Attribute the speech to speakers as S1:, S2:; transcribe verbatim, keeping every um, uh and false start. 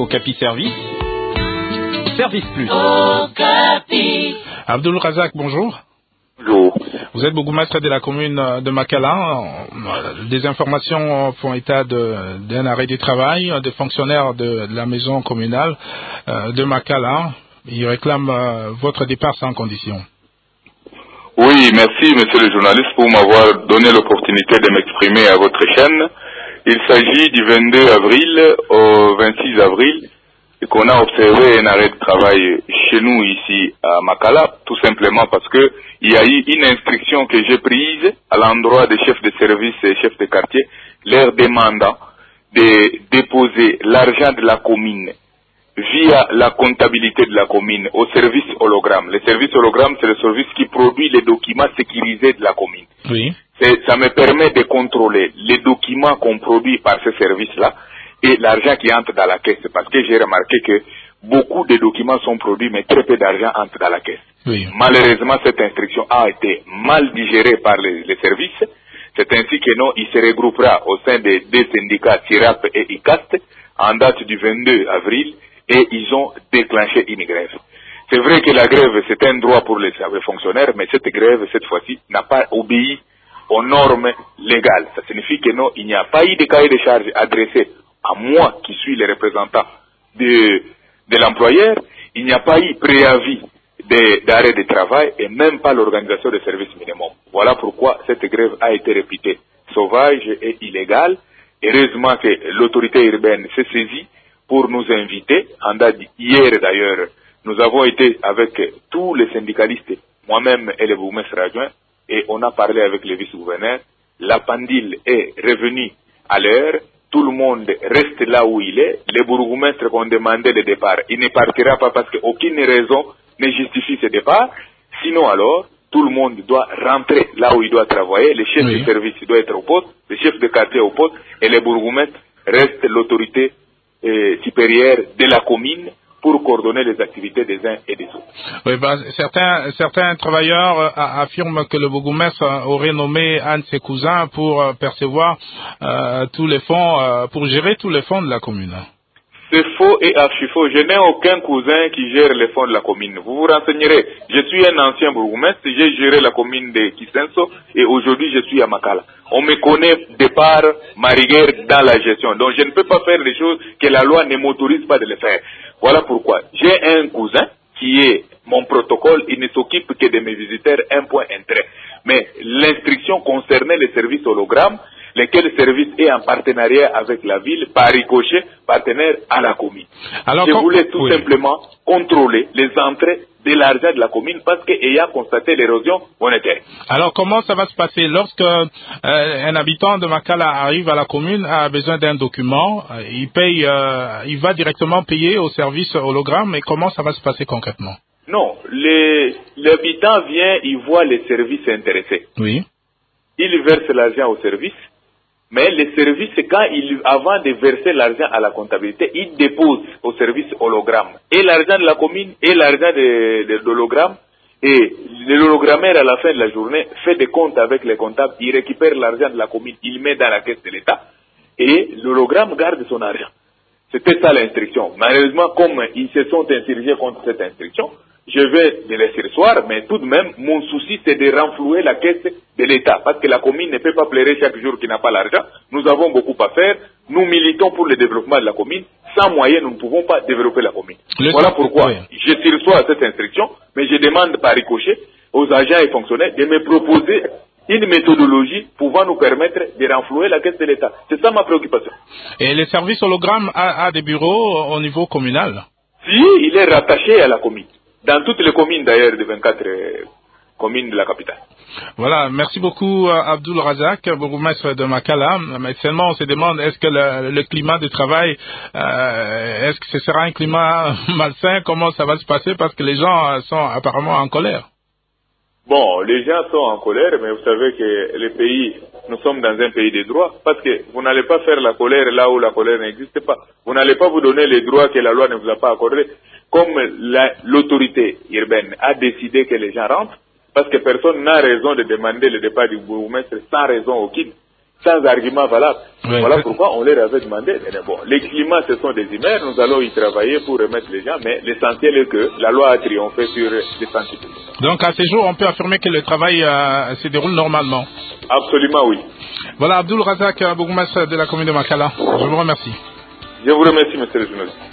S1: Okapi Service, Service Plus.
S2: Okapi.
S1: Abdul Razak, bonjour.
S3: Bonjour.
S1: Vous êtes bourgmestre de la commune de Makala. Des informations font état de, d'un arrêt du travail des fonctionnaires de, de la maison communale de Makala. Ils réclament votre départ sans condition.
S3: Oui, merci monsieur le journaliste pour m'avoir donné l'opportunité de m'exprimer à votre chaîne. Il s'agit du vingt-deux avril au vingt-six avril qu'on a observé un arrêt de travail chez nous ici à Makala, tout simplement parce que il y a eu une instruction que j'ai prise à l'endroit des chefs de service et chefs de quartier, leur demandant de déposer l'argent de la commune via la comptabilité de la commune au service hologramme. Le service hologramme, c'est le service qui produit les documents sécurisés de la commune.
S1: Oui.
S3: C'est, ça me permet de contrôler les documents qu'on produit par ce service-là et l'argent qui entre dans la caisse. Parce que j'ai remarqué que beaucoup de documents sont produits, mais très peu d'argent entre dans la caisse.
S1: Oui.
S3: Malheureusement, cette instruction a été mal digérée par les, les services. C'est ainsi que non, il se regroupera au sein des deux syndicats SIRAP et I C A S T en date du vingt-deux avril et ils ont déclenché une grève. C'est vrai que la grève, c'est un droit pour les fonctionnaires, mais cette grève, cette fois-ci, n'a pas obéi aux normes légales. Ça signifie que non, il n'y a pas eu de cahier de charges adressé à moi qui suis le représentant de, de l'employeur. Il n'y a pas eu préavis de, d'arrêt de travail et même pas l'organisation de services minimum. Voilà pourquoi cette grève a été répétée sauvage et illégale. Heureusement que l'autorité urbaine s'est saisie pour nous inviter. En date hier d'ailleurs, nous avons été avec tous les syndicalistes, moi-même et les bourgmestres adjoints, et on a parlé avec les vice-gouverneurs. La pendule est revenue à l'heure. Tout le monde reste là où il est. Les bourgmestres qui ont demandé le départ, il ne partira pas parce qu'aucune raison ne justifie ce départ. Sinon alors, tout le monde doit rentrer là où il doit travailler. Les chefs oui. de service doivent être au poste, les chefs de quartier au poste, et les bourgmestres restent l'autorité euh, supérieure de la commune pour coordonner les activités des uns et des autres.
S1: Oui, ben, certains, certains travailleurs euh, affirment que le bourgmestre aurait nommé un de ses cousins pour euh, percevoir euh, tous les fonds, euh, pour gérer tous les fonds de la commune.
S3: C'est faux et archi-faux. Je n'ai aucun cousin qui gère les fonds de la commune. Vous vous renseignerez. Je suis un ancien bourgmestre, j'ai géré la commune de Kisenso et aujourd'hui je suis à Makala. On me connaît de par ma rigueur dans la gestion. Donc je ne peux pas faire des choses que la loi ne m'autorise pas de le faire. Voilà pourquoi j'ai un cousin qui est mon protocole, il ne s'occupe que de mes visiteurs, un point intérêt. Mais l'instruction concernait les services hologrammes, lesquels service est en partenariat avec la ville, par ricochet, partenaire à la commune. Alors, je voulais tout oui. simplement contrôler les entrées de l'argent de la commune parce qu'ayant constaté l'érosion monétaire.
S1: Alors comment ça va se passer lorsque euh, un habitant de Makala arrive à la commune, a besoin d'un document, euh, il paye, euh, il va directement payer au service hologramme, et comment ça va se passer concrètement?
S3: Non, les, l'habitant vient, il voit les services intéressés.
S1: Oui.
S3: Il verse l'argent au service. Mais les services, quand il, avant de verser l'argent à la comptabilité, il dépose au service hologramme et l'argent de la commune et l'argent de, de, de l'hologramme. Et l'hologrammeur, à la fin de la journée, fait des comptes avec les comptables, il récupère l'argent de la commune, il met dans la caisse de l'État et l'hologramme garde son argent. C'était ça l'instruction. Malheureusement, comme ils se sont insurgés contre cette instruction, je vais les laisser soir, mais tout de même, mon souci, c'est de renflouer la caisse de l'État. Parce que la commune ne peut pas pleurer chaque jour qu'il n'a pas l'argent. Nous avons beaucoup à faire. Nous militons pour le développement de la commune. Sans moyens, nous ne pouvons pas développer la commune. Le voilà pourquoi oui. je tire soir cette instruction, mais je demande par ricochet aux agents et fonctionnaires de me proposer une méthodologie pouvant nous permettre de renflouer la caisse de l'État. C'est ça ma préoccupation.
S1: Et les services hologrammes a, a des bureaux au niveau communal?
S3: Si, il est rattaché à la commune. Dans toutes les communes d'ailleurs de vingt-quatre euh, communes de la capitale.
S1: Voilà, merci beaucoup Abdul Razak, bourgmestre de Makala. Mais seulement on se demande, est-ce que le, le climat de travail, euh, est-ce que ce sera un climat malsain? Comment ça va se passer? Parce que les gens sont apparemment en colère.
S3: Bon, les gens sont en colère, mais vous savez que le pays, nous sommes dans un pays de droit, parce que vous n'allez pas faire la colère là où la colère n'existe pas. Vous n'allez pas vous donner les droits que la loi ne vous a pas accordés. Comme la, l'autorité urbaine a décidé que les gens rentrent, parce que personne n'a raison de demander le départ du bourgmestre sans raison aucune. sans argument valable.
S1: Oui,
S3: voilà pourquoi on leur avait demandé, bon, les climats ce sont des humeurs, nous allons y travailler pour remettre les gens, mais l'essentiel est que la loi a triomphé sur les santé publique.
S1: Donc à ce jour, on peut affirmer que le travail euh, se déroule normalement.
S3: Absolument oui.
S1: Voilà, Abdul Razak, bourgmestre de la commune de Makala. Je vous remercie.
S3: Je vous remercie, monsieur le journaliste.